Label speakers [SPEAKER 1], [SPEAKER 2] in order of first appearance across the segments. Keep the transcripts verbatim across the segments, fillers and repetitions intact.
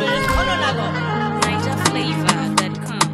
[SPEAKER 1] Niger Flavor dot com.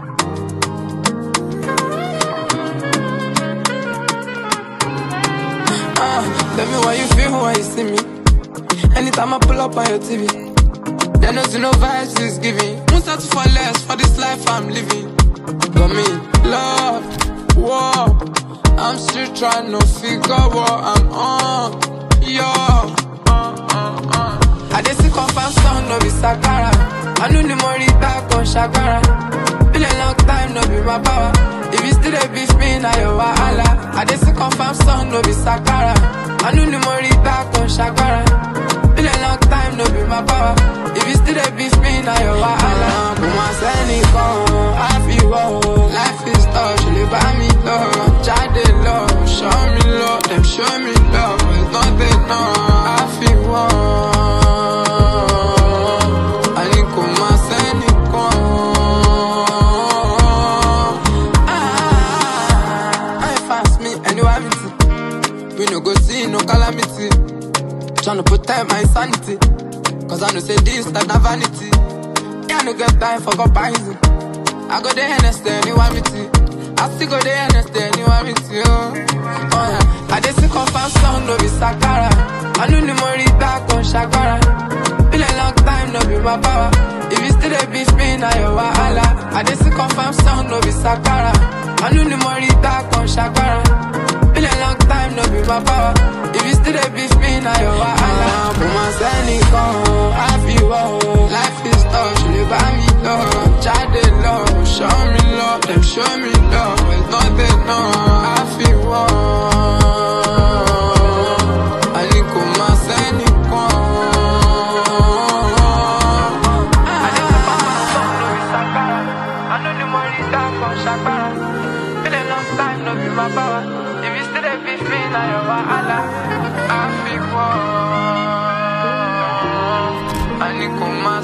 [SPEAKER 2] Ah, tell me what you feel when you see me. Anytime I pull up on your T V, there no see no vibes is giving. Won't start to fall less for this life I'm living. Got me love, war. I'm still trying to figure what I'm on. Yo, uh, uh, uh. I just see confirm song, no be Sakara. I know the money back on Shakara. Been a long time, no be my power. If you still a beef me, now you wahala. I just see confirm song, no be Sakara. I know the money back on Shakara. Been a long time, no be my power. If you still a beef me, now you wahala. Come on, send it, come. I feel wow. Life is tough, you live by me love. Child they love, show me love. Them show me love, it's not enough. I feel wow. I need come on, send it, come. Ah, I fast me, anyway, me too. We no go see no calamity. Tryna protect my sanity, cause I know say this that na vanity. Yeah, I no get time for comparison. I go there and stay anywhere me too. I still go there and stay anywhere me too. Oh yeah, I just see confirm song, no be Sakara. I know the money back on Shakara. Been a long time, no be my power. If you still a beef me, now you wahala. I just see confirm song, no be Sakara. I know the money back on Shakara. Been a long time, no be my power. If you still a beef me, now you wahala. Put my sandy come, I feel wow. Life is tough, you live by me love. Child they love, show me love. Them show me love, it's not enough. I feel wow. I need come my sandy come. I need to find my song, no be Sakara. I know the money down from Shakara. Been a long time, no be my power. If you still a beef me, now you wahala. I feel wow. I need come